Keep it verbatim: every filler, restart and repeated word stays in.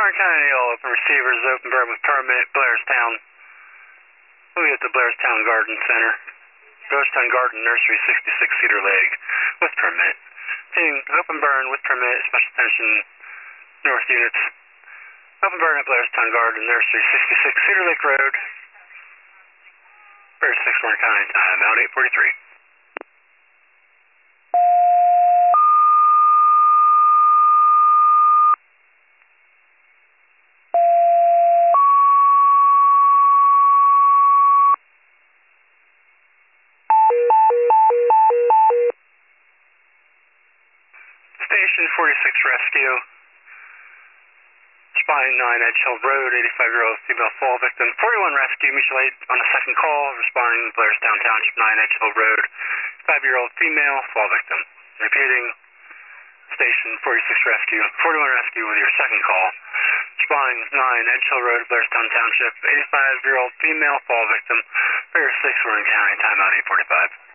Warren County, all open receivers, open burn with permit, Blairstown. We'll be at the Blairstown Garden Center. Blairstown Garden Nursery, sixty-six Cedar Lake, with permit. Seeing open burn with permit, special attention, north units. Open burn at Blairstown Garden Nursery, sixty-six Cedar Lake Road. thirty-six Warren County, time out eight forty-three. Station forty-six Rescue. Responding nine Edge Hill Road, eighty-five-year-old female fall victim. forty-one Rescue, mutual aid on a second call. Responding Blairstown Township, nine Edge Hill Road, five-year-old female fall victim. Repeating, Station forty-six Rescue. forty-one Rescue with your second call. Responding nine Edge Hill Road, Blairstown Township, eighty-five-year-old female fall victim. thirty-six Warren County, timeout eight forty-five.